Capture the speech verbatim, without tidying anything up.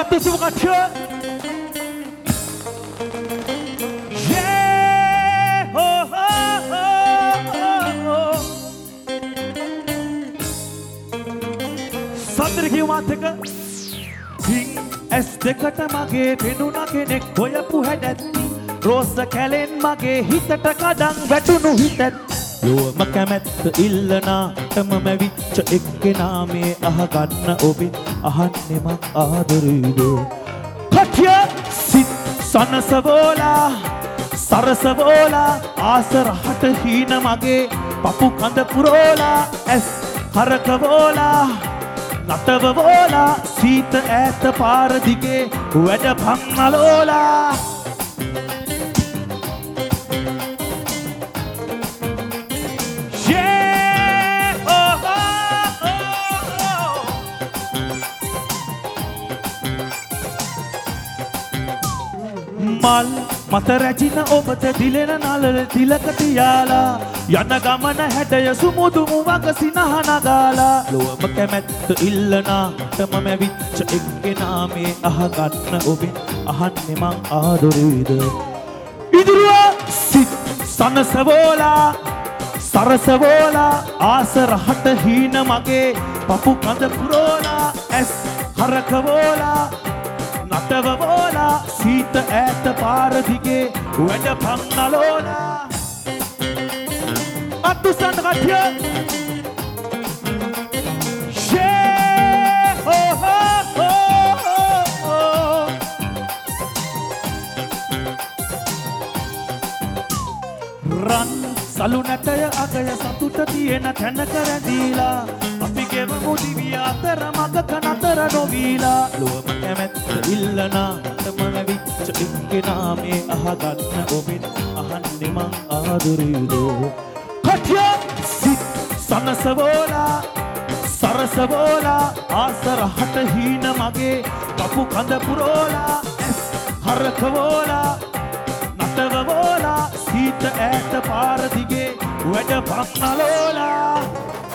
අත්තුසුම Kachchi yeah oh oh oh සතර කිව්වාත් එක සිං ඇස් දෙකට මගේ පෙනුන කෙනෙක් හොයපු හැඩැත්ති රෝස කැලෙන් මගේ හිතට කඩන් වැටුණු හිතත් ලෝම කැමැත්ත ඉල්ලනාටම මැවිච්ච එක්කෙනා මේ අහගන්න ඔබෙන් අහන්නේ මං ආදරේද කට්‍ය සිත් සනසවෝලා සරසවෝලා ආසරහට හීන මගේ පපු කඳ පුරෝලා ඇස් හරකවෝලා නටවවෝලා සීත ඈත පාර දිගේ වැඩ පන්නලෝලා මල් මත රැජින ඔබට දිලෙන නලල තිලක තියාලා යන ගමන හැඩය සුමුදු මුවක සිනහන ගාලා ලොවම කැමැත්ත ඉල්ලනාටම මැවිච්ච එක්කෙනා මේ අහගන්න ඔබෙන් අහන්නේ මං ආදරේද ඉදිරිය සිත් සනසවෝලා සරසවෝලා ආසරහට හීන මගේ පපු කඳ පුරෝලා ඇස් හරකවෝලා නටවවෝලා සීත ඈත පාර දිගේ වැඩ පන්නලෝලා අත්තුසන්න කට්‍ය ෂේ හෝ හෝ හෝ රන් සලු නැටය අගය සතුට තියෙන තැනක රැඳීලා අපි ගෙවමු දිවිය අතර මගක නතර නොවීලා ලොවම කැමැත්ත ඉල්ලනාටම මැවිච්ච එක්කෙනා මේ අහගන්න ඔබෙන් අහන්නේ මං ආදරේද කට්‍ය සිත් සනසවෝලා සරසවෝලා ආසරහට හීන මගේ කපු කඳ පුරෝලා ඇස් හරකවෝලා නටවවෝලා සීත ඈත පාර දිගේ වැඩ පන්නලෝලා